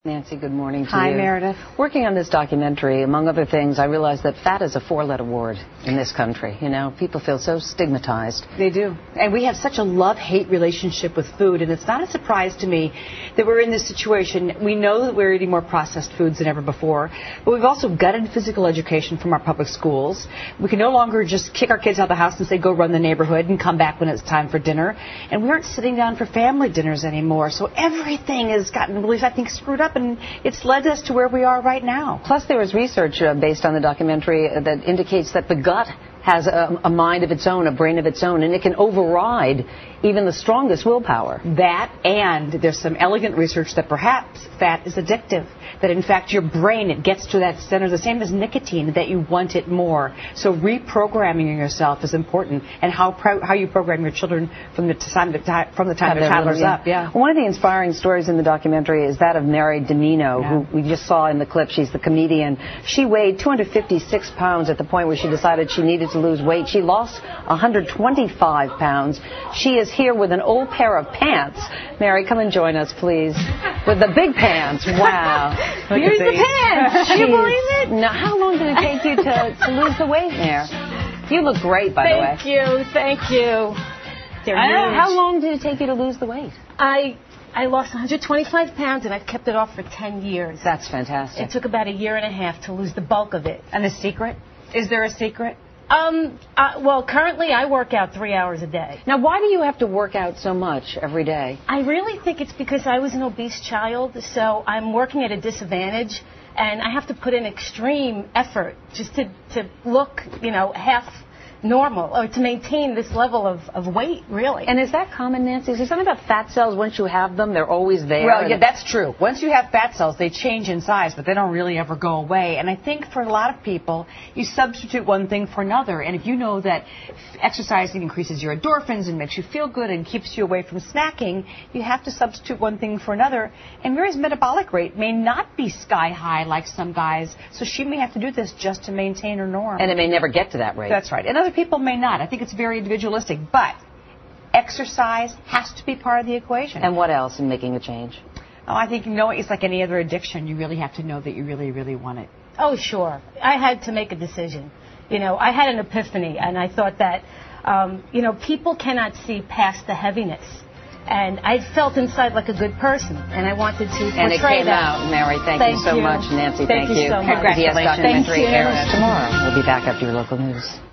Nancy, good morning to you. Hi, Meredith. Working on this documentary, among other things, I realized that fat is a four-letter word in this country. You know, people feel so stigmatized. They do. And we have such a love-hate relationship with food, and it's not a surprise to me that we're in this situation. We know that we're eating more processed foods than ever before, but we've also gutted physical education from our public schools. We can no longer just kick our kids out of the house and say, go run the neighborhood and come back when it's time for dinner. And we aren't sitting down for family dinners anymore. So everything has gotten really, I think, screwed up. And it's led us to where we are right now. Plus, there was research based on the documentary that indicates that the gut has a mind of its own, a brain of its own, and it can override even the strongest willpower. That, and there's some elegant research that perhaps fat is addictive. That, in fact, your brain, it gets to that center, the same as nicotine, that you want it more. So reprogramming yourself is important, and how you program your children from the time they're toddlers up. Yeah. One of the inspiring stories in the documentary is that of Mary Domino, who we just saw in the clip. She's the comedian. She weighed 256 pounds at the point where she decided she needed to lose weight. She lost 125 pounds. She is here with an old pair of pants. Mary, come and join us, please. With the big pants. Wow. Here's the pants. Can you believe it? Now, how long did it take you to lose the weight there? You look great, by the way. Thank you. How long did it take you to lose the weight? I lost 125 pounds, and I've kept it off for 10 years. That's fantastic. It took about a year and a half to lose the bulk of it. And the secret? Is there a secret? Well, currently I work out 3 hours a day. Now, why do you have to work out so much every day? I really think it's because I was an obese child, so I'm working at a disadvantage, and I have to put in extreme effort just to look, half normal, or to maintain this level of weight, really. And is that common, Nancy? Is there something about fat cells, once you have them, they're always there? Well, yeah, that's true. Once you have fat cells, they change in size, but they don't really ever go away. And I think for a lot of people, you substitute one thing for another. And if you know that exercising increases your endorphins and makes you feel good and keeps you away from snacking, you have to substitute one thing for another. And Mary's metabolic rate may not be sky high like some guys, so she may have to do this just to maintain her norm. And it may never get to that rate. That's right. And other people may not. I think it's very individualistic, but exercise has to be part of the equation. And what else in making a change? Oh, I think it's like any other addiction. You really have to know that you really, really want it. Oh, sure. I had to make a decision. I had an epiphany, and I thought that, people cannot see past the heaviness. And I felt inside like a good person, and I wanted to portray that. And it came out, Mary. Thank you so much, Nancy. Thank you so much. Congratulations. Thank you. Airs tomorrow. We'll be back after your local news.